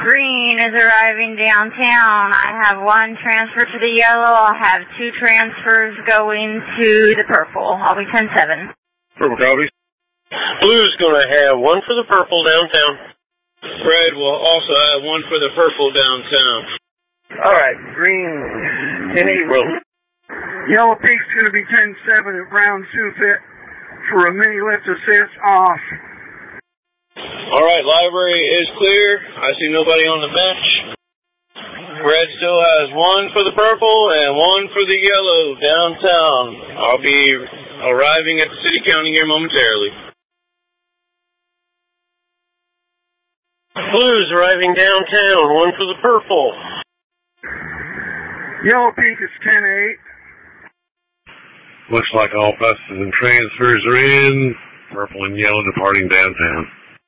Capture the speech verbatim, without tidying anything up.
green is arriving downtown. I have one transfer to the yellow. I'll have two transfers going to the purple. I'll be ten seven. Purple copy. Blue's going to have one for the purple downtown. Red will also have one for the purple downtown. All right, green ten eight. Yellow Peak's going to be ten seven at Brown Sufit for a mini lift assist off. All right, library is clear. I see nobody on the bench. Red still has one for the purple and one for the yellow downtown. I'll be arriving at the city county here momentarily. Blue's arriving downtown, one for the purple. Yellow Peak is ten eight. Looks like all buses and transfers are in. Purple and yellow departing downtown.